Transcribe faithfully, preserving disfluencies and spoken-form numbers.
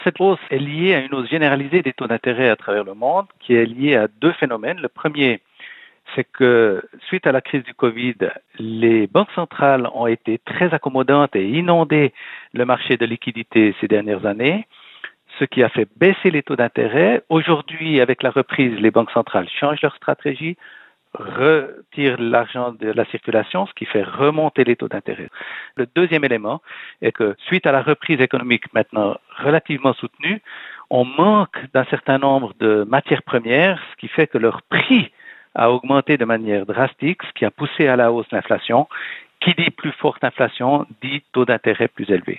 cette hausse est liée à une hausse généralisée des taux d'intérêt à travers le monde, qui est liée à deux phénomènes. Le premier, c'est que suite à la crise du Covid, les banques centrales ont été très accommodantes et inondé le marché de liquidités ces dernières années, ce qui a fait baisser les taux d'intérêt. Aujourd'hui, avec la reprise, les banques centrales changent leur stratégie, retirent l'argent de la circulation, ce qui fait remonter les taux d'intérêt. Le deuxième élément est que suite à la reprise économique maintenant relativement soutenue, on manque d'un certain nombre de matières premières, ce qui fait que leur prix a augmenté de manière drastique, ce qui a poussé à la hausse l'inflation. Qui dit plus forte inflation dit taux d'intérêt plus élevé.